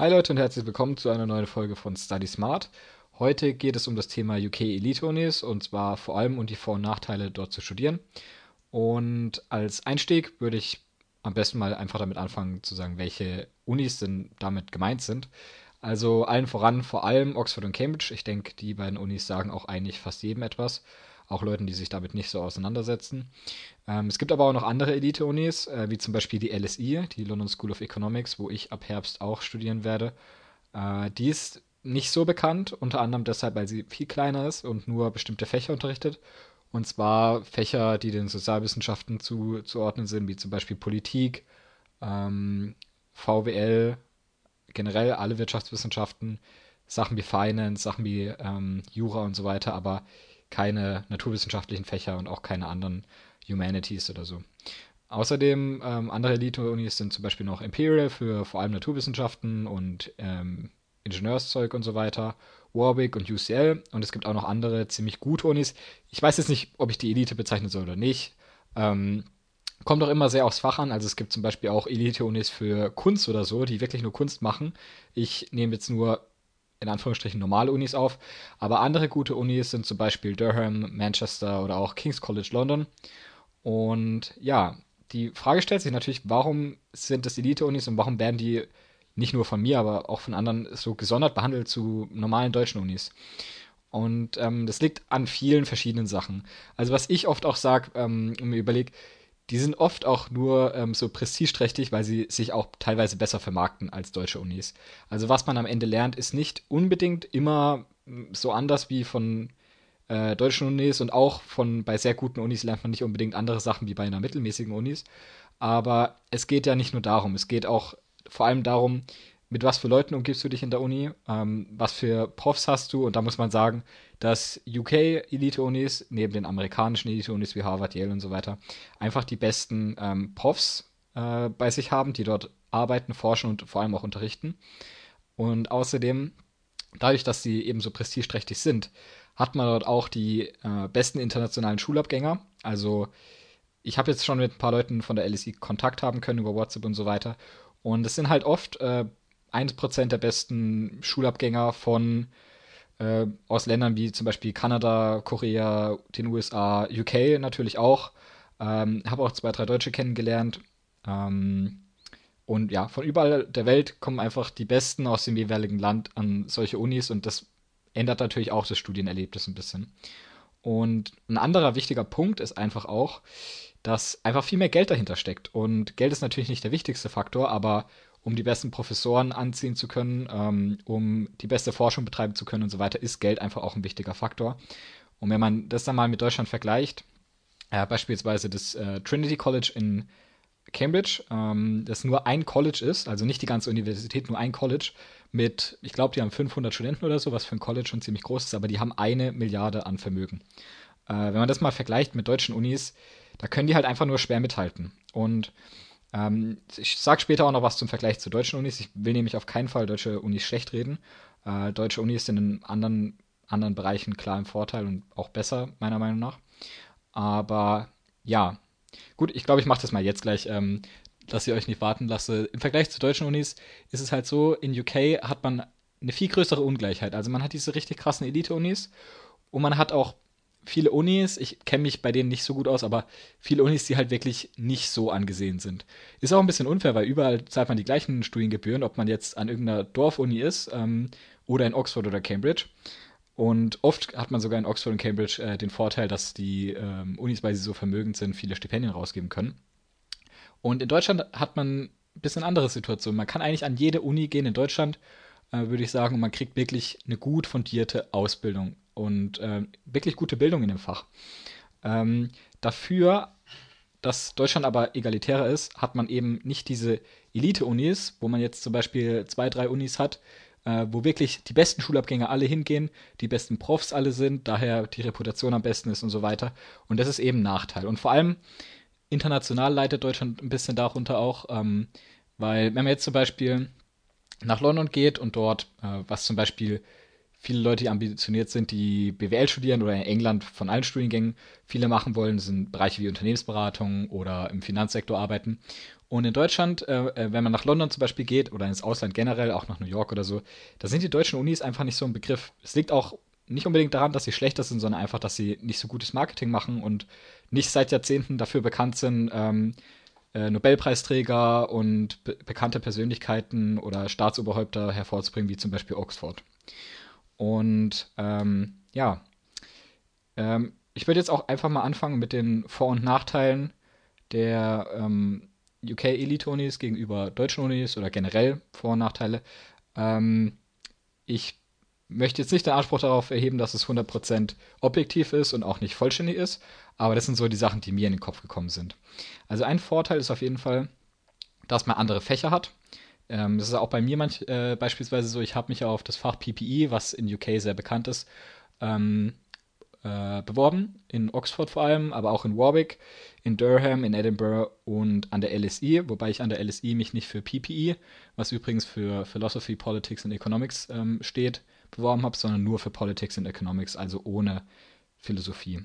Hi Leute und herzlich willkommen zu einer neuen Folge von Study Smart. Heute geht es um das Thema UK Elite Unis und zwar vor allem um die Vor- und Nachteile dort zu studieren. Und als Einstieg würde ich am besten mal einfach damit anfangen zu sagen, welche Unis denn damit gemeint sind. Also allen voran vor allem Oxford und Cambridge. Ich denke, die beiden Unis sagen auch eigentlich fast jedem etwas, auch Leuten, die sich damit nicht so auseinandersetzen. Es gibt aber auch noch andere Elite-Unis, wie zum Beispiel die LSE, die London School of Economics, wo ich ab Herbst auch studieren werde. Die ist nicht so bekannt, unter anderem deshalb, weil sie viel kleiner ist und nur bestimmte Fächer unterrichtet. Und zwar Fächer, die den Sozialwissenschaften zuordnen sind, wie zum Beispiel Politik, VWL, generell alle Wirtschaftswissenschaften, Sachen wie Finance, Sachen wie Jura und so weiter, aber keine naturwissenschaftlichen Fächer und auch keine anderen Humanities oder so. Außerdem andere Elite-Unis sind zum Beispiel noch Imperial für vor allem Naturwissenschaften und Ingenieurszeug und so weiter, Warwick und UCL und es gibt auch noch andere ziemlich gute Unis. Ich weiß jetzt nicht, ob ich die Elite bezeichnen soll oder nicht. Ähm, Kommt auch immer sehr aufs Fach an. Also es gibt zum Beispiel auch Elite-Unis für Kunst oder so, die wirklich nur Kunst machen. Ich nehme jetzt nur in Anführungsstrichen normale Unis auf. Aber andere gute Unis sind zum Beispiel Durham, Manchester oder auch King's College London. Und ja, die Frage stellt sich natürlich, warum sind das Elite-Unis und warum werden die nicht nur von mir, aber auch von anderen so gesondert behandelt zu normalen deutschen Unis? Und das liegt an vielen verschiedenen Sachen. Also was ich oft auch sage und mir überlege, die sind oft auch nur so prestigeträchtig, weil sie sich auch teilweise besser vermarkten als deutsche Unis. Also was man am Ende lernt, ist nicht unbedingt immer so anders wie von deutschen Unis und auch von bei sehr guten Unis lernt man nicht unbedingt andere Sachen wie bei einer mittelmäßigen Unis. Aber es geht ja nicht nur darum, es geht auch vor allem darum, mit was für Leuten umgibst du dich in der Uni, was für Profs hast du. Und da muss man sagen, dass UK-Elite-Unis neben den amerikanischen Elite-Unis wie Harvard, Yale und so weiter einfach die besten Profs bei sich haben, die dort arbeiten, forschen und vor allem auch unterrichten. Und außerdem, dadurch, dass sie eben so prestigeträchtig sind, hat man dort auch die besten internationalen Schulabgänger. Also ich habe jetzt schon mit ein paar Leuten von der LSI Kontakt haben können über WhatsApp und so weiter. Und es sind halt oft 1% der besten Schulabgänger von aus Ländern wie zum Beispiel Kanada, Korea, den USA, UK natürlich auch. Habe auch zwei, drei Deutsche kennengelernt. Ähm, und ja, von überall der Welt kommen einfach die Besten aus dem jeweiligen Land an solche Unis und das ändert natürlich auch das Studienerlebnis ein bisschen. Und ein anderer wichtiger Punkt ist einfach auch, dass einfach viel mehr Geld dahinter steckt. Und Geld ist natürlich nicht der wichtigste Faktor, aber um die besten Professoren anziehen zu können, um die beste Forschung betreiben zu können und so weiter, ist Geld einfach auch ein wichtiger Faktor. Und wenn man das dann mal mit Deutschland vergleicht, beispielsweise das Trinity College in Cambridge, das nur ein College ist, also nicht die ganze Universität, nur ein College mit, ich glaube, die haben 500 Studenten oder so, was für ein College schon ziemlich groß ist, aber die haben 1 Milliarde an Vermögen. Wenn man das mal vergleicht mit deutschen Unis, da können die halt einfach nur schwer mithalten. Und ich sage später auch noch was zum Vergleich zu deutschen Unis. Ich will nämlich auf keinen Fall deutsche Unis schlecht reden. Deutsche Unis sind in anderen Bereichen klar im Vorteil und auch besser, meiner Meinung nach. Aber ja, gut, ich glaube, ich mache das mal jetzt gleich, dass ihr euch nicht warten lasse. Im Vergleich zu deutschen Unis ist es halt so, in UK hat man eine viel größere Ungleichheit. Also man hat diese richtig krassen Elite-Unis und man hat auch viele Unis, ich kenne mich bei denen nicht so gut aus, aber viele Unis, die halt wirklich nicht so angesehen sind. Ist auch ein bisschen unfair, weil überall zahlt man die gleichen Studiengebühren, ob man jetzt an irgendeiner Dorfuni ist oder in Oxford oder Cambridge. Und oft hat man sogar in Oxford und Cambridge den Vorteil, dass die Unis, weil sie so vermögend sind, viele Stipendien rausgeben können. Und in Deutschland hat man ein bisschen andere Situation. Man kann eigentlich an jede Uni gehen in Deutschland, würde ich sagen, und man kriegt wirklich eine gut fundierte Ausbildung und wirklich gute Bildung in dem Fach. Dafür, dass Deutschland aber egalitärer ist, hat man eben nicht diese Elite-Unis, wo man jetzt zum Beispiel zwei, drei Unis hat, wo wirklich die besten Schulabgänger alle hingehen, die besten Profs alle sind, daher die Reputation am besten ist und so weiter. Und das ist eben ein Nachteil. Und vor allem international leidet Deutschland ein bisschen darunter auch, weil wenn man jetzt zum Beispiel nach London geht und dort, was zum Beispiel viele Leute, die ambitioniert sind, die BWL studieren oder in England von allen Studiengängen viele machen wollen, sind Bereiche wie Unternehmensberatung oder im Finanzsektor arbeiten. Und in Deutschland, wenn man nach London zum Beispiel geht oder ins Ausland generell, auch nach New York oder so, da sind die deutschen Unis einfach nicht so ein Begriff. Es liegt auch nicht unbedingt daran, dass sie schlechter sind, sondern einfach, dass sie nicht so gutes Marketing machen und nicht seit Jahrzehnten dafür bekannt sind, Nobelpreisträger und bekannte Persönlichkeiten oder Staatsoberhäupter hervorzubringen, wie zum Beispiel Oxford. Und ja, ich würde jetzt auch einfach mal anfangen mit den Vor- und Nachteilen der UK-Elite-Unis gegenüber deutschen Unis oder generell Vor- und Nachteile. Ähm, Ich möchte jetzt nicht den Anspruch darauf erheben, dass es 100% objektiv ist und auch nicht vollständig ist, aber das sind so die Sachen, die mir in den Kopf gekommen sind. Also ein Vorteil ist auf jeden Fall, dass man andere Fächer hat. Das ist auch bei mir beispielsweise so, ich habe mich auf das Fach PPE, was in UK sehr bekannt ist, ähm, beworben, in Oxford vor allem, aber auch in Warwick, in Durham, in Edinburgh und an der LSE, wobei ich an der LSE mich nicht für PPE, was übrigens für Philosophy, Politics and Economics steht, beworben habe, sondern nur für Politics and Economics, also ohne Philosophie.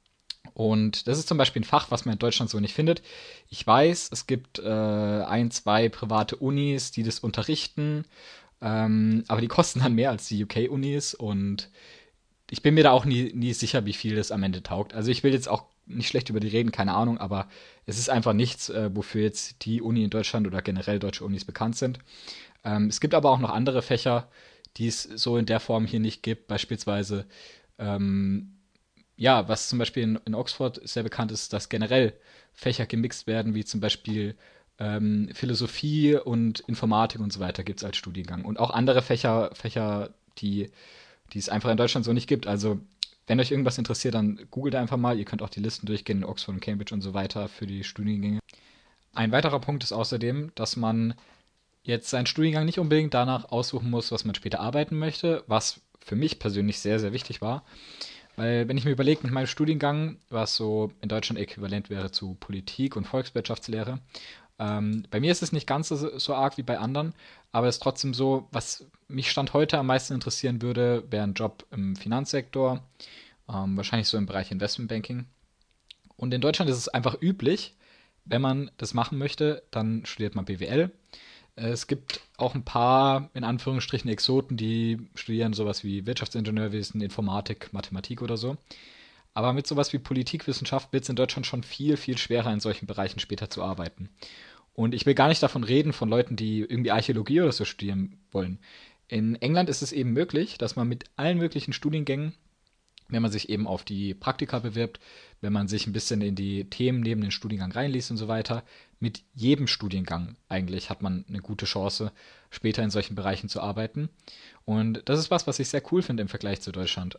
Und das ist zum Beispiel ein Fach, was man in Deutschland so nicht findet. Ich weiß, es gibt ein, zwei private Unis, die das unterrichten, aber die kosten dann mehr als die UK-Unis und ich bin mir da auch nie sicher, wie viel das am Ende taugt. Also ich will jetzt auch nicht schlecht über die reden, keine Ahnung, aber es ist einfach nichts, wofür jetzt die Uni in Deutschland oder generell deutsche Unis bekannt sind. Es gibt aber auch noch andere Fächer, die es so in der Form hier nicht gibt. Beispielsweise, ähm, ja, was zum Beispiel in Oxford sehr bekannt ist, dass generell Fächer gemixt werden, wie zum Beispiel Philosophie und Informatik und so weiter gibt es als Studiengang. Und auch andere Fächer, die es einfach in Deutschland so nicht gibt. Also, wenn euch irgendwas interessiert, dann googelt einfach mal. Ihr könnt auch die Listen durchgehen in Oxford und Cambridge und so weiter für die Studiengänge. Ein weiterer Punkt ist außerdem, dass man jetzt seinen Studiengang nicht unbedingt danach aussuchen muss, was man später arbeiten möchte, was für mich persönlich sehr, sehr wichtig war. Weil, wenn ich mir überlege, mit meinem Studiengang, was so in Deutschland äquivalent wäre zu Politik und Volkswirtschaftslehre, bei mir ist es nicht ganz so arg wie bei anderen, aber es ist trotzdem so, was mich Stand heute am meisten interessieren würde, wäre ein Job im Finanzsektor, wahrscheinlich so im Bereich Investmentbanking. Und in Deutschland ist es einfach üblich, wenn man das machen möchte, dann studiert man BWL. Es gibt auch ein paar, in Anführungsstrichen, Exoten, die studieren sowas wie Wirtschaftsingenieurwesen, Informatik, Mathematik oder so. Aber mit sowas wie Politikwissenschaft wird es in Deutschland schon viel, viel schwerer, in solchen Bereichen später zu arbeiten. Und ich will gar nicht davon reden, von Leuten, die irgendwie Archäologie oder so studieren wollen. In England ist es eben möglich, dass man mit allen möglichen Studiengängen, wenn man sich eben auf die Praktika bewirbt, wenn man sich ein bisschen in die Themen neben den Studiengang reinliest und so weiter, mit jedem Studiengang eigentlich hat man eine gute Chance, später in solchen Bereichen zu arbeiten. Und das ist was ich sehr cool finde im Vergleich zu Deutschland.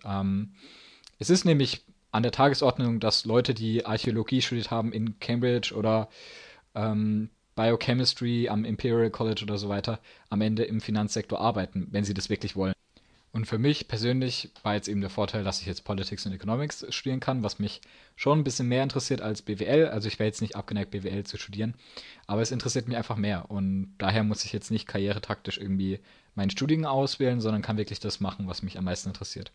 Es ist nämlich an der Tagesordnung, dass Leute, die Archäologie studiert haben in Cambridge oder Biochemistry am Imperial College oder so weiter, am Ende im Finanzsektor arbeiten, wenn sie das wirklich wollen. Und für mich persönlich war jetzt eben der Vorteil, dass ich jetzt Politics und Economics studieren kann, was mich schon ein bisschen mehr interessiert als BWL. Also ich wäre jetzt nicht abgeneigt, BWL zu studieren, aber es interessiert mich einfach mehr. Und daher muss ich jetzt nicht karrieretaktisch irgendwie meinen Studiengang auswählen, sondern kann wirklich das machen, was mich am meisten interessiert.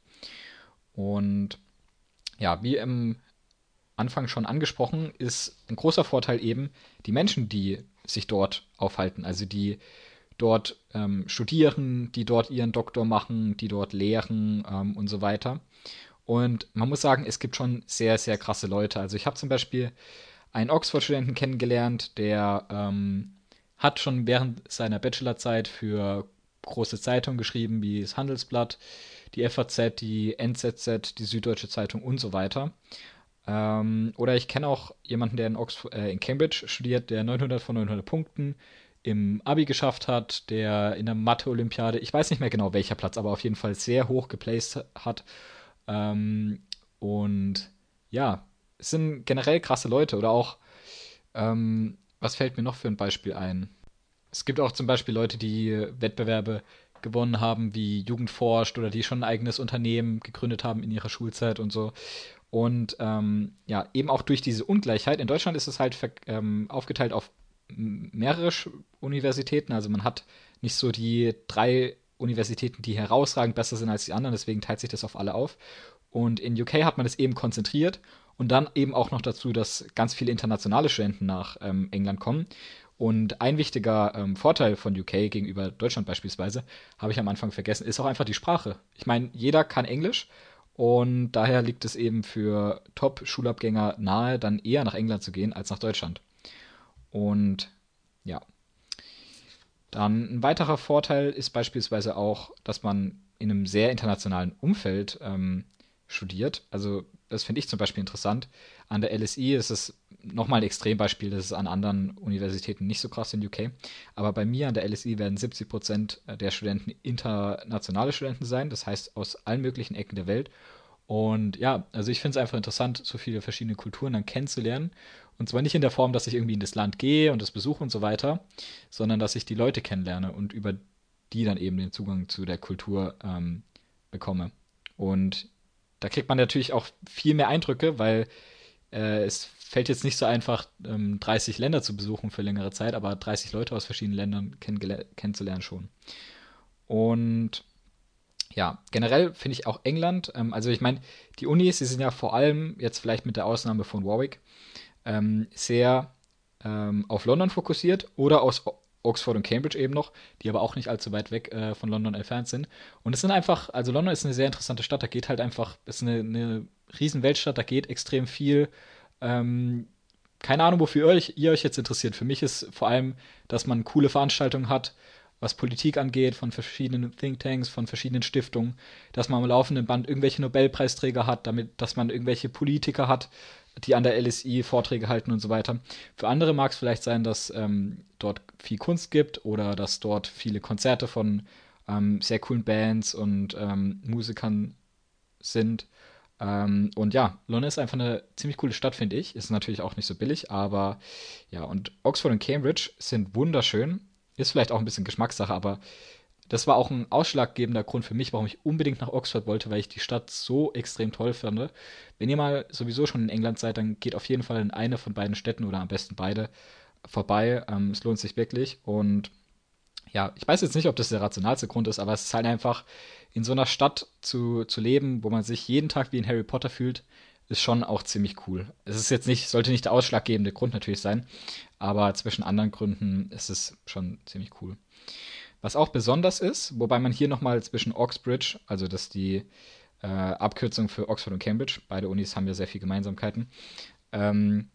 Und ja, wie im Anfang schon angesprochen, ist ein großer Vorteil eben die Menschen, die sich dort aufhalten, also die dort studieren, die dort ihren Doktor machen, die dort lehren und so weiter. Und man muss sagen, es gibt schon sehr, sehr krasse Leute. Also ich habe zum Beispiel einen Oxford-Studenten kennengelernt, der hat schon während seiner Bachelorzeit für große Zeitungen geschrieben, wie das Handelsblatt, die FAZ, die NZZ, die Süddeutsche Zeitung und so weiter. Oder ich kenne auch jemanden, der in Cambridge studiert, der 900 von 900 Punkten im Abi geschafft hat, der in der Mathe-Olympiade, ich weiß nicht mehr genau welcher Platz, aber auf jeden Fall sehr hoch geplaced hat. Ähm, und ja, es sind generell krasse Leute. Oder auch, was fällt mir noch für ein Beispiel ein? Es gibt auch zum Beispiel Leute, die Wettbewerbe gewonnen haben, wie Jugend forscht oder die schon ein eigenes Unternehmen gegründet haben in ihrer Schulzeit und so. Und ja, eben auch durch diese Ungleichheit. In Deutschland ist es halt aufgeteilt auf mehrere Universitäten. Also man hat nicht so die drei Universitäten, die herausragend besser sind als die anderen, deswegen teilt sich das auf alle auf. Und in UK hat man das eben konzentriert und dann eben auch noch dazu, dass ganz viele internationale Studenten nach England kommen. Und ein wichtiger Vorteil von UK gegenüber Deutschland beispielsweise, habe ich am Anfang vergessen, ist auch einfach die Sprache. Ich meine, jeder kann Englisch und daher liegt es eben für Top-Schulabgänger nahe, dann eher nach England zu gehen als nach Deutschland. Und ja, dann ein weiterer Vorteil ist beispielsweise auch, dass man in einem sehr internationalen Umfeld studiert. Also das finde ich zum Beispiel interessant. An der LSI ist es nochmal ein Extrembeispiel, das ist an anderen Universitäten nicht so krass in UK. Aber bei mir an der LSI werden 70% der Studenten internationale Studenten sein, das heißt aus allen möglichen Ecken der Welt. Und ja, also ich finde es einfach interessant, so viele verschiedene Kulturen dann kennenzulernen. Und zwar nicht in der Form, dass ich irgendwie in das Land gehe und das besuche und so weiter, sondern dass ich die Leute kennenlerne und über die dann eben den Zugang zu der Kultur bekomme. Und da kriegt man natürlich auch viel mehr Eindrücke, weil es fällt jetzt nicht so einfach, 30 Länder zu besuchen für längere Zeit, aber 30 Leute aus verschiedenen Ländern kennenzulernen schon. Und ja, generell finde ich auch England, also ich meine, die Unis, die sind ja vor allem, jetzt vielleicht mit der Ausnahme von Warwick, sehr auf London fokussiert oder aus Oxford und Cambridge eben noch, die aber auch nicht allzu weit weg von London entfernt sind. Und es sind einfach, also London ist eine sehr interessante Stadt, da geht halt einfach, ist eine riesen Weltstadt, da geht extrem viel. Ähm, Keine Ahnung, wofür ihr euch jetzt interessiert. Für mich ist vor allem, dass man coole Veranstaltungen hat, was Politik angeht, von verschiedenen Thinktanks, von verschiedenen Stiftungen, dass man am laufenden Band irgendwelche Nobelpreisträger hat, damit, dass man irgendwelche Politiker hat, die an der LSI Vorträge halten und so weiter. Für andere mag es vielleicht sein, dass dort viel Kunst gibt oder dass dort viele Konzerte von sehr coolen Bands und Musikern sind. Und ja, London ist einfach eine ziemlich coole Stadt, finde ich. Ist natürlich auch nicht so billig, aber ja, und Oxford und Cambridge sind wunderschön. Ist vielleicht auch ein bisschen Geschmackssache, aber das war auch ein ausschlaggebender Grund für mich, warum ich unbedingt nach Oxford wollte, weil ich die Stadt so extrem toll fand. Wenn ihr mal sowieso schon in England seid, dann geht auf jeden Fall in eine von beiden Städten oder am besten beide vorbei. Es lohnt sich wirklich. Und ja, ich weiß jetzt nicht, ob das der rationalste Grund ist, aber es ist halt einfach, in so einer Stadt zu leben, wo man sich jeden Tag wie in Harry Potter fühlt, ist schon auch ziemlich cool. Es ist jetzt nicht, sollte nicht der ausschlaggebende Grund natürlich sein, aber zwischen anderen Gründen ist es schon ziemlich cool. Was auch besonders ist, wobei man hier nochmal zwischen Oxbridge, also das ist die Abkürzung für Oxford und Cambridge, beide Unis haben ja sehr viele Gemeinsamkeiten, ähm,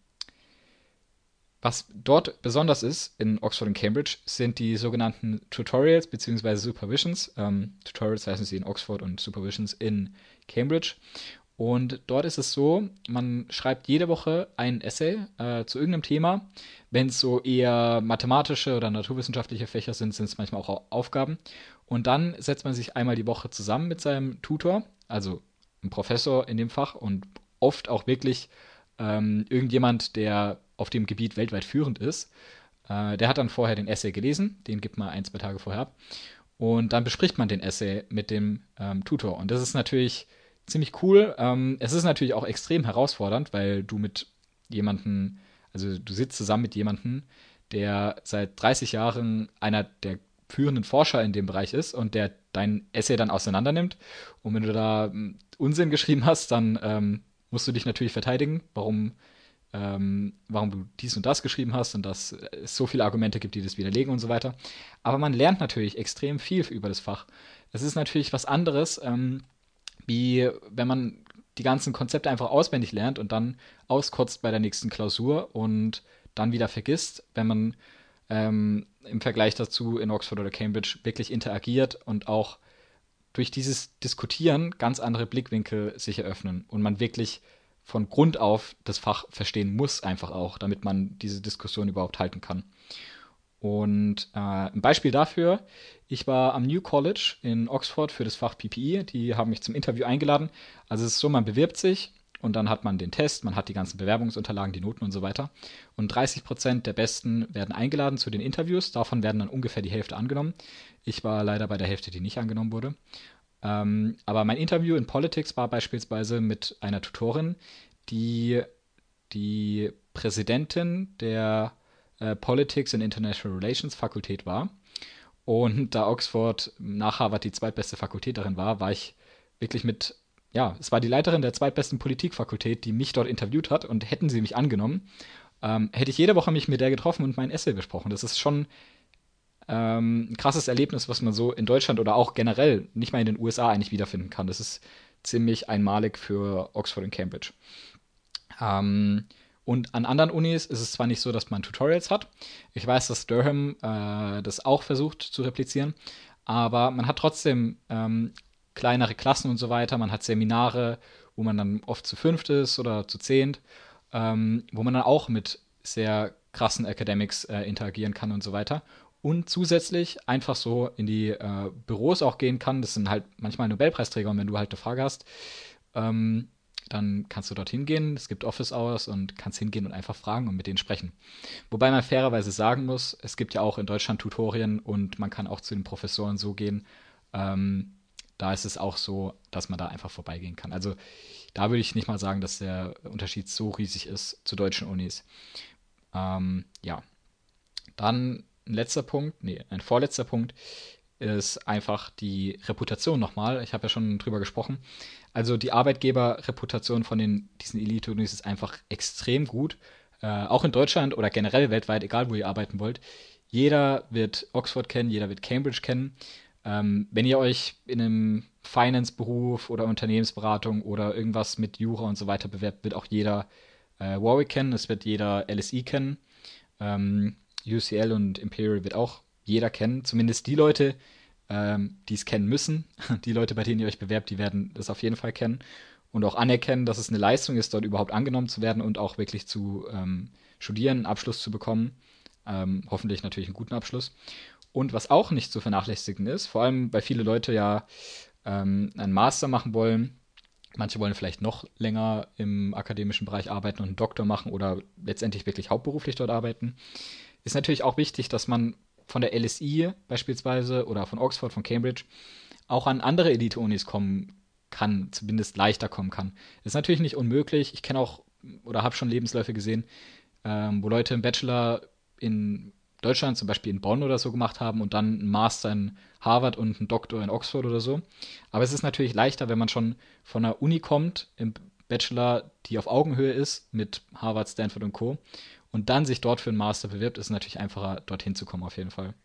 was dort besonders ist in Oxford und Cambridge, sind die sogenannten Tutorials bzw. Supervisions. Tutorials heißen sie in Oxford und Supervisions in Cambridge. Und dort ist es so, man schreibt jede Woche ein Essay zu irgendeinem Thema. Wenn es so eher mathematische oder naturwissenschaftliche Fächer sind, sind es manchmal auch Aufgaben. Und dann setzt man sich einmal die Woche zusammen mit seinem Tutor, also einem Professor in dem Fach und oft auch wirklich irgendjemand, der auf dem Gebiet weltweit führend ist. Der hat dann vorher den Essay gelesen, den gibt man ein, zwei Tage vorher ab. Und dann bespricht man den Essay mit dem Tutor. Und das ist natürlich ziemlich cool. Es ist natürlich auch extrem herausfordernd, weil du mit jemandem, also du sitzt zusammen mit jemandem, der seit 30 Jahren einer der führenden Forscher in dem Bereich ist und der dein Essay dann auseinander nimmt. Und wenn du da Unsinn geschrieben hast, dann musst du dich natürlich verteidigen, warum du dies und das geschrieben hast und dass es so viele Argumente gibt, die das widerlegen und so weiter. Aber man lernt natürlich extrem viel über das Fach. Es ist natürlich was anderes, wie wenn man die ganzen Konzepte einfach auswendig lernt und dann auskotzt bei der nächsten Klausur und dann wieder vergisst, wenn man im Vergleich dazu in Oxford oder Cambridge wirklich interagiert und auch durch dieses Diskutieren ganz andere Blickwinkel sich eröffnen und man wirklich von Grund auf das Fach verstehen muss, einfach auch, damit man diese Diskussion überhaupt halten kann. Und ein Beispiel dafür, ich war am New College in Oxford für das Fach PPE, die haben mich zum Interview eingeladen. Also es ist so, man bewirbt sich und dann hat man den Test, man hat die ganzen Bewerbungsunterlagen, die Noten und so weiter. Und 30% der Besten werden eingeladen zu den Interviews, davon werden dann ungefähr die Hälfte angenommen. Ich war leider bei der Hälfte, die nicht angenommen wurde. Aber mein Interview in Politics war beispielsweise mit einer Tutorin, die die Präsidentin der Politics and International Relations Fakultät war. Und da Oxford nach Harvard die zweitbeste Fakultät darin war, war ich wirklich ja, es war die Leiterin der zweitbesten Politikfakultät, die mich dort interviewt hat, und hätten sie mich angenommen, hätte ich jede Woche mich mit der getroffen und mein Essay besprochen. Das ist schon ein krasses Erlebnis, was man so in Deutschland oder auch generell nicht mal in den USA eigentlich wiederfinden kann. Das ist ziemlich einmalig für Oxford und Cambridge. Ähm, und an anderen Unis ist es zwar nicht so, dass man Tutorials hat. Ich weiß, dass Durham das auch versucht zu replizieren, aber man hat trotzdem kleinere Klassen und so weiter. Man hat Seminare, wo man dann oft zu fünft ist oder zu zehnt, wo man dann auch mit sehr krassen Academics interagieren kann und so weiter. Und zusätzlich einfach so in die Büros auch gehen kann. Das sind halt manchmal Nobelpreisträger, und wenn du halt eine Frage hast, ähm, dann kannst du dorthin gehen. Es gibt Office Hours und kannst hingehen und einfach fragen und mit denen sprechen. Wobei man fairerweise sagen muss, es gibt ja auch in Deutschland Tutorien und man kann auch zu den Professoren so gehen. Ähm, Da ist es auch so, dass man da einfach vorbeigehen kann. Also da würde ich nicht mal sagen, dass der Unterschied so riesig ist zu deutschen Unis. Ja, dann ein letzter Punkt, nee, ein vorletzter Punkt ist einfach die Reputation nochmal. Ich habe ja schon drüber gesprochen. Also die Arbeitgeberreputation von diesen Elite-Unis ist einfach extrem gut. Auch in Deutschland oder generell weltweit, egal wo ihr arbeiten wollt. Jeder wird Oxford kennen, jeder wird Cambridge kennen. Wenn ihr euch in einem Finance-Beruf oder Unternehmensberatung oder irgendwas mit Jura und so weiter bewerbt, wird auch jeder Warwick kennen, es wird jeder LSE kennen. UCL und Imperial wird auch jeder kennen. Zumindest die Leute, die es kennen müssen. Die Leute, bei denen ihr euch bewerbt, die werden das auf jeden Fall kennen und auch anerkennen, dass es eine Leistung ist, dort überhaupt angenommen zu werden und auch wirklich zu studieren, einen Abschluss zu bekommen. Hoffentlich natürlich einen guten Abschluss. Und was auch nicht zu vernachlässigen ist, vor allem weil viele Leute ja einen Master machen wollen, manche wollen vielleicht noch länger im akademischen Bereich arbeiten und einen Doktor machen oder letztendlich wirklich hauptberuflich dort arbeiten, ist natürlich auch wichtig, dass man von der LSI beispielsweise oder von Oxford, von Cambridge auch an andere Elite-Unis kommen kann, zumindest leichter kommen kann. Ist natürlich nicht unmöglich. Ich kenne auch oder habe schon Lebensläufe gesehen, wo Leute einen Bachelor in Deutschland, zum Beispiel in Bonn oder so, gemacht haben und dann einen Master in Harvard und einen Doktor in Oxford oder so. Aber es ist natürlich leichter, wenn man schon von einer Uni kommt, im Bachelor, die auf Augenhöhe ist, mit Harvard, Stanford und Co. Und dann sich dort für einen Master bewirbt, ist es natürlich einfacher, dorthin zu kommen, auf jeden Fall.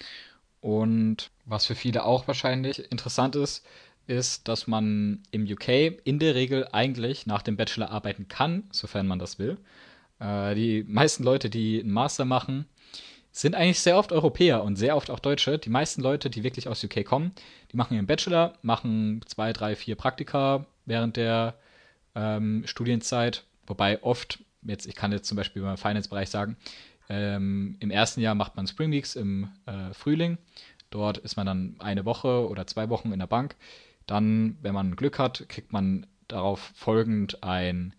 Und was für viele auch wahrscheinlich interessant ist, ist, dass man im UK in der Regel eigentlich nach dem Bachelor arbeiten kann, sofern man das will. Die meisten Leute, die einen Master machen, sind eigentlich sehr oft Europäer und sehr oft auch Deutsche. Die meisten Leute, die wirklich aus UK kommen, die machen ihren Bachelor, machen 2, 3, 4 Praktika während der Studienzeit, wobei oft, jetzt, ich kann jetzt zum Beispiel beim Finance-Bereich sagen, im ersten Jahr macht man Spring Weeks im Frühling. Dort ist man dann eine Woche oder 2 Wochen in der Bank. Dann, wenn man Glück hat, kriegt man darauf folgend ein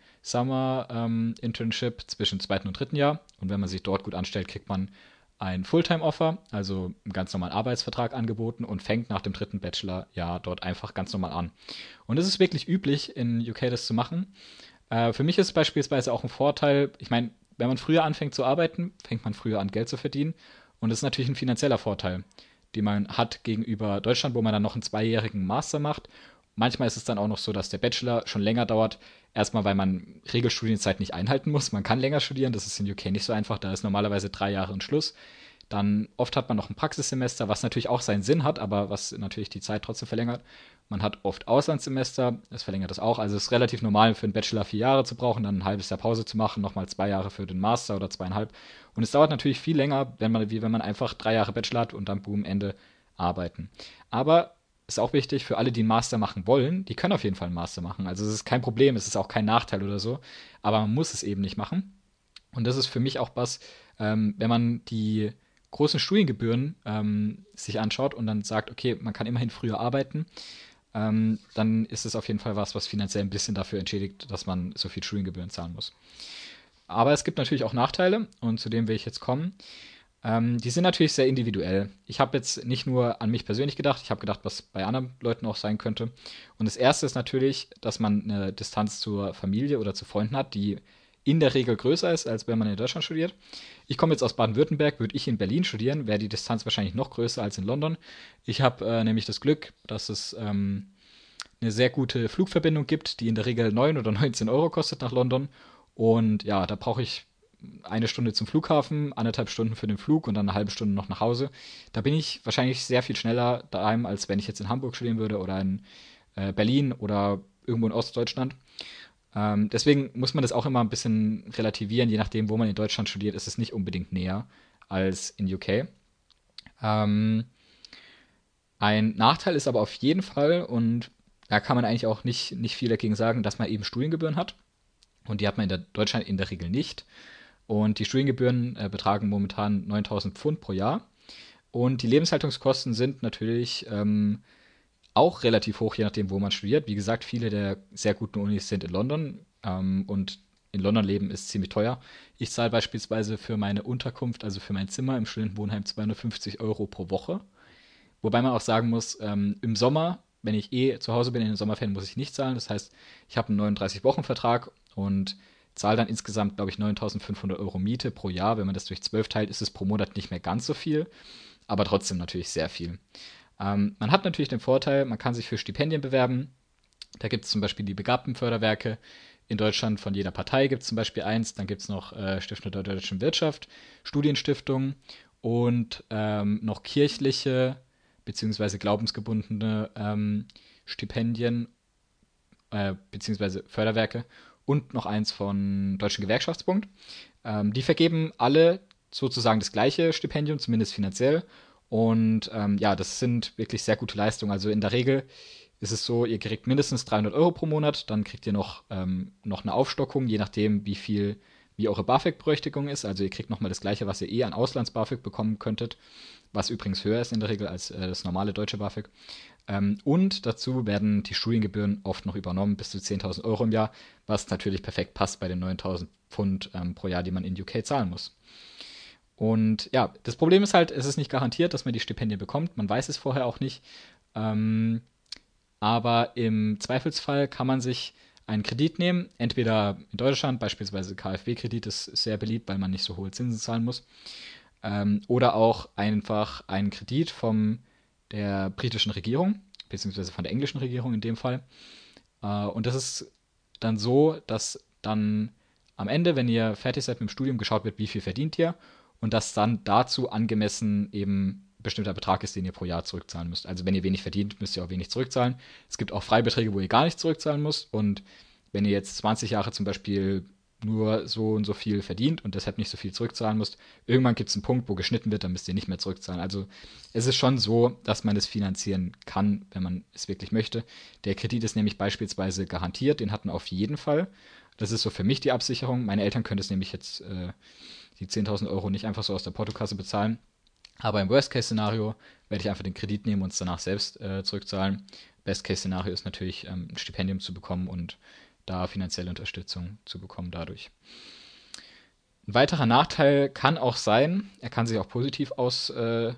Summer-Internship zwischen zweiten und dritten Jahr. Und wenn man sich dort gut anstellt, kriegt man ein Fulltime-Offer, also einen ganz normalen Arbeitsvertrag angeboten und fängt nach dem dritten Bachelorjahr dort einfach ganz normal an. Und es ist wirklich üblich, in UK das zu machen. Für mich ist es beispielsweise auch ein Vorteil, ich meine, wenn man früher anfängt zu arbeiten, fängt man früher an, Geld zu verdienen. Und das ist natürlich ein finanzieller Vorteil, den man hat gegenüber Deutschland, wo man dann noch einen 2-jährigen Master macht. Manchmal ist es dann auch noch so, dass der Bachelor schon länger dauert. Erstmal, weil man Regelstudienzeit nicht einhalten muss. Man kann länger studieren, das ist in UK nicht so einfach. Da ist normalerweise 3 Jahre und Schluss. Dann oft hat man noch ein Praxissemester, was natürlich auch seinen Sinn hat, aber was natürlich die Zeit trotzdem verlängert. Man hat oft Auslandssemester, das verlängert das auch. Also es ist relativ normal für einen Bachelor 4 Jahre zu brauchen, dann ein halbes Jahr Pause zu machen, nochmal 2 Jahre für den Master oder 2,5. Und es dauert natürlich viel länger, wie wenn man einfach 3 Jahre Bachelor hat und dann boom, Ende arbeiten. Aber ist auch wichtig für alle, die einen Master machen wollen, die können auf jeden Fall einen Master machen. Also es ist kein Problem, es ist auch kein Nachteil oder so, aber man muss es eben nicht machen. Und das ist für mich auch was, wenn man die großen Studiengebühren sich anschaut und dann sagt, okay, man kann immerhin früher arbeiten, dann ist es auf jeden Fall was, was finanziell ein bisschen dafür entschädigt, dass man so viel Studiengebühren zahlen muss. Aber es gibt natürlich auch Nachteile und zu denen will ich jetzt kommen. Die sind natürlich sehr individuell. Ich habe jetzt nicht nur an mich persönlich gedacht, ich habe gedacht, was bei anderen Leuten auch sein könnte. Und das erste ist natürlich, dass man eine Distanz zur Familie oder zu Freunden hat, die in der Regel größer ist, als wenn man in Deutschland studiert. Ich komme jetzt aus Baden-Württemberg, würde ich in Berlin studieren, wäre die Distanz wahrscheinlich noch größer als in London. Ich habe nämlich das Glück, dass es eine sehr gute Flugverbindung gibt, die in der Regel 9 oder 19 Euro kostet nach London. Und ja, da brauche ich eine Stunde zum Flughafen, 1,5 Stunden für den Flug und dann eine halbe Stunde noch nach Hause. Da bin ich wahrscheinlich sehr viel schneller daheim, als wenn ich jetzt in Hamburg studieren würde oder in Berlin oder irgendwo in Ostdeutschland. Deswegen muss man das auch immer ein bisschen relativieren, je nachdem, wo man in Deutschland studiert, ist es nicht unbedingt näher als in UK. Ähm, ein Nachteil ist aber auf jeden Fall, und da kann man eigentlich auch nicht viel dagegen sagen, dass man eben Studiengebühren hat. Und die hat man in Deutschland in der Regel nicht. Und die Studiengebühren betragen momentan 9.000 Pfund pro Jahr. Und die Lebenshaltungskosten sind natürlich auch relativ hoch, je nachdem, wo man studiert. Wie gesagt, viele der sehr guten Unis sind in London und in London leben ist ziemlich teuer. Ich zahle beispielsweise für meine Unterkunft, also für mein Zimmer im Studentenwohnheim 250 Euro pro Woche. Wobei man auch sagen muss, im Sommer, wenn ich zu Hause bin in den Sommerferien, muss ich nicht zahlen. Das heißt, ich habe einen 39-Wochen-Vertrag und zahle dann insgesamt, glaube ich, 9.500 Euro Miete pro Jahr. Wenn man das durch 12 teilt, ist es pro Monat nicht mehr ganz so viel, aber trotzdem natürlich sehr viel. Man hat natürlich den Vorteil, man kann sich für Stipendien bewerben. Da gibt es zum Beispiel die Begabtenförderwerke. In Deutschland von jeder Partei gibt es zum Beispiel eins. Dann gibt es noch Stiftung der deutschen Wirtschaft, Studienstiftung und noch kirchliche beziehungsweise glaubensgebundene Stipendien beziehungsweise Förderwerke und noch eins von Deutschen Gewerkschaftsbund. Die vergeben alle sozusagen das gleiche Stipendium, zumindest finanziell. Und ja, das sind wirklich sehr gute Leistungen. Also in der Regel ist es so, ihr kriegt mindestens 300 Euro pro Monat, dann kriegt ihr noch eine Aufstockung, je nachdem, wie eure BAföG-Berechtigung ist. Also ihr kriegt nochmal das gleiche, was ihr an Auslands-BAföG bekommen könntet, was übrigens höher ist in der Regel als das normale deutsche BAföG. Und dazu werden die Studiengebühren oft noch übernommen, bis zu 10.000 Euro im Jahr, was natürlich perfekt passt bei den 9.000 Pfund pro Jahr, die man in UK zahlen muss. Und ja, das Problem ist halt, es ist nicht garantiert, dass man die Stipendien bekommt. Man weiß es vorher auch nicht. Ähm, aber im Zweifelsfall kann man sich einen Kredit nehmen. Entweder in Deutschland, beispielsweise KfW-Kredit ist sehr beliebt, weil man nicht so hohe Zinsen zahlen muss. Oder auch einfach einen Kredit von der britischen Regierung, beziehungsweise von der englischen Regierung in dem Fall. Und das ist dann so, dass dann am Ende, wenn ihr fertig seid mit dem Studium, geschaut wird, wie viel verdient ihr und dass dann dazu angemessen eben ein bestimmter Betrag ist, den ihr pro Jahr zurückzahlen müsst. Also wenn ihr wenig verdient, müsst ihr auch wenig zurückzahlen. Es gibt auch Freibeträge, wo ihr gar nichts zurückzahlen müsst. Und wenn ihr jetzt 20 Jahre zum Beispiel nur so und so viel verdient und deshalb nicht so viel zurückzahlen müsst, irgendwann gibt es einen Punkt, wo geschnitten wird, dann müsst ihr nicht mehr zurückzahlen. Also es ist schon so, dass man es finanzieren kann, wenn man es wirklich möchte. Der Kredit ist nämlich beispielsweise garantiert, den hatten wir auf jeden Fall. Das ist so für mich die Absicherung. Meine Eltern können das nämlich jetzt die 10.000 Euro nicht einfach so aus der Portokasse bezahlen. Aber im Worst-Case-Szenario werde ich einfach den Kredit nehmen und es danach selbst zurückzahlen. Best-Case-Szenario ist natürlich, ein Stipendium zu bekommen und da finanzielle Unterstützung zu bekommen dadurch. Ein weiterer Nachteil kann auch sein, er kann sich auch positiv ausdrücken,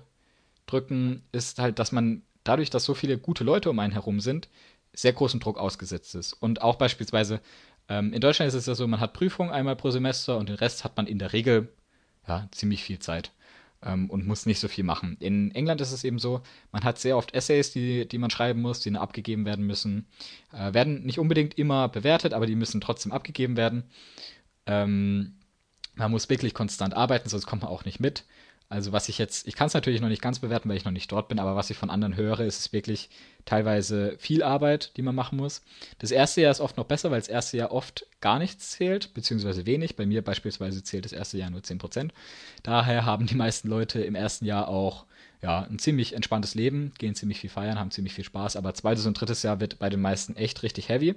ist halt, dass man dadurch, dass so viele gute Leute um einen herum sind, sehr großen Druck ausgesetzt ist. Und auch beispielsweise in Deutschland ist es ja so, man hat Prüfungen einmal pro Semester und den Rest hat man in der Regel ja, ziemlich viel Zeit und muss nicht so viel machen. In England ist es eben so, man hat sehr oft Essays, die man schreiben muss, die abgegeben werden müssen. Werden nicht unbedingt immer bewertet, aber die müssen trotzdem abgegeben werden. Ähm, Man muss wirklich konstant arbeiten, sonst kommt man auch nicht mit. Also ich kann es natürlich noch nicht ganz bewerten, weil ich noch nicht dort bin, aber was ich von anderen höre, ist es wirklich teilweise viel Arbeit, die man machen muss. Das erste Jahr ist oft noch besser, weil das erste Jahr oft gar nichts zählt, beziehungsweise wenig. Bei mir beispielsweise zählt das erste Jahr nur 10%. Daher haben die meisten Leute im ersten Jahr auch ja, ein ziemlich entspanntes Leben, gehen ziemlich viel feiern, haben ziemlich viel Spaß, aber zweites und drittes Jahr wird bei den meisten echt richtig heavy.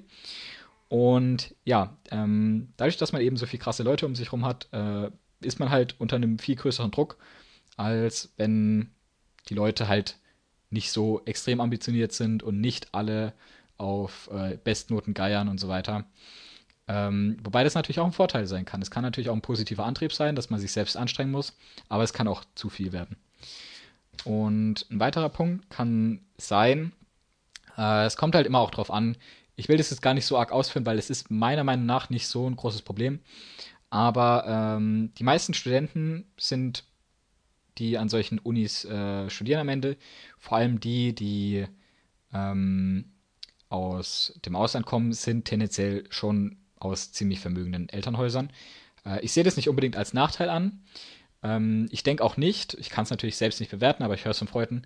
Und ja, dadurch, dass man eben so viele krasse Leute um sich rum hat, ist man halt unter einem viel größeren Druck, als wenn die Leute halt nicht so extrem ambitioniert sind und nicht alle auf Bestnoten geiern und so weiter. Wobei das natürlich auch ein Vorteil sein kann. Es kann natürlich auch ein positiver Antrieb sein, dass man sich selbst anstrengen muss, aber es kann auch zu viel werden. Und ein weiterer Punkt kann sein, es kommt halt immer auch drauf an, Ich will das jetzt gar nicht so arg ausführen, weil es ist meiner Meinung nach nicht so ein großes Problem. Aber die meisten Studenten sind, die an solchen Unis studieren am Ende, vor allem die ähm, aus dem Ausland kommen, sind tendenziell schon aus ziemlich vermögenden Elternhäusern. Ich sehe das nicht unbedingt als Nachteil an. Ich denke auch nicht, ich kann es natürlich selbst nicht bewerten, aber ich höre es von Freunden,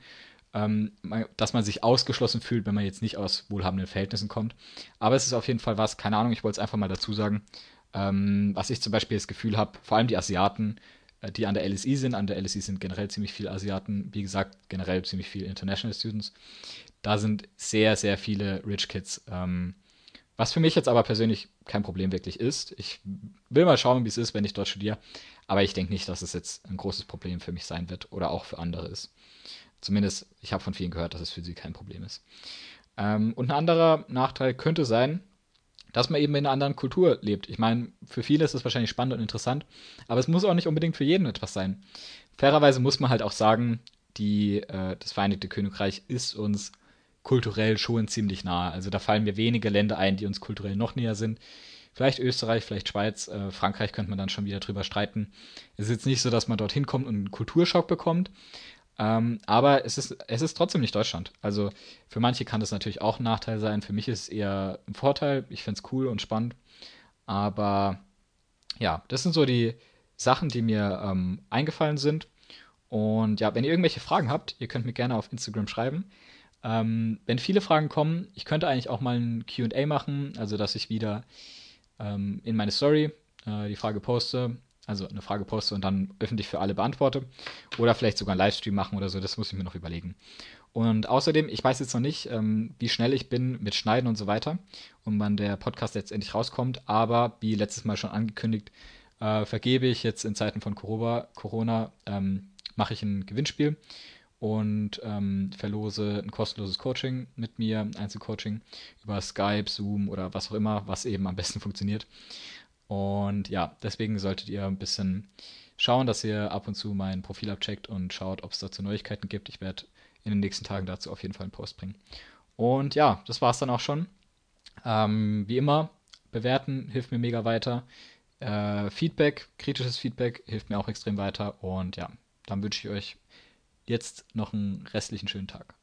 dass man sich ausgeschlossen fühlt, wenn man jetzt nicht aus wohlhabenden Verhältnissen kommt. Aber es ist auf jeden Fall was, keine Ahnung, ich wollte es einfach mal dazu sagen, was ich zum Beispiel das Gefühl habe, vor allem die Asiaten, die an der LSI sind generell ziemlich viele Asiaten, wie gesagt, generell ziemlich viele International Students. Da sind sehr, sehr viele Rich Kids. Was für mich jetzt aber persönlich kein Problem wirklich ist. Ich will mal schauen, wie es ist, wenn ich dort studiere. Aber ich denke nicht, dass es jetzt ein großes Problem für mich sein wird oder auch für andere ist. Zumindest, ich habe von vielen gehört, dass es für sie kein Problem ist. Und ein anderer Nachteil könnte sein, dass man eben in einer anderen Kultur lebt. Ich meine, für viele ist es wahrscheinlich spannend und interessant, aber es muss auch nicht unbedingt für jeden etwas sein. Fairerweise muss man halt auch sagen, das Vereinigte Königreich ist uns kulturell schon ziemlich nahe. Also da fallen mir wenige Länder ein, die uns kulturell noch näher sind. Vielleicht Österreich, vielleicht Schweiz, Frankreich könnte man dann schon wieder drüber streiten. Es ist jetzt nicht so, dass man dorthin kommt und einen Kulturschock bekommt, aber es ist trotzdem nicht Deutschland. Also für manche kann das natürlich auch ein Nachteil sein. Für mich ist es eher ein Vorteil. Ich finde es cool und spannend. Aber ja, das sind so die Sachen, die mir eingefallen sind. Und ja, wenn ihr irgendwelche Fragen habt, ihr könnt mir gerne auf Instagram schreiben. Wenn viele Fragen kommen, ich könnte eigentlich auch mal ein Q&A machen, also dass ich wieder in meine Story die Frage poste, also eine Frage poste und dann öffentlich für alle beantworte. Oder vielleicht sogar einen Livestream machen oder so, das muss ich mir noch überlegen. Und außerdem, ich weiß jetzt noch nicht, wie schnell ich bin mit Schneiden und so weiter und wann der Podcast letztendlich rauskommt, aber wie letztes Mal schon angekündigt, vergebe ich jetzt in Zeiten von Corona mache ich ein Gewinnspiel und verlose ein kostenloses Coaching mit mir, Einzelcoaching über Skype, Zoom oder was auch immer, was eben am besten funktioniert. Und ja, deswegen solltet ihr ein bisschen schauen, dass ihr ab und zu mein Profil abcheckt und schaut, ob es dazu Neuigkeiten gibt. Ich werde in den nächsten Tagen dazu auf jeden Fall einen Post bringen. Und ja, das war es dann auch schon. Wie immer, bewerten hilft mir mega weiter. Feedback, kritisches Feedback hilft mir auch extrem weiter. Und ja, dann wünsche ich euch jetzt noch einen restlichen schönen Tag.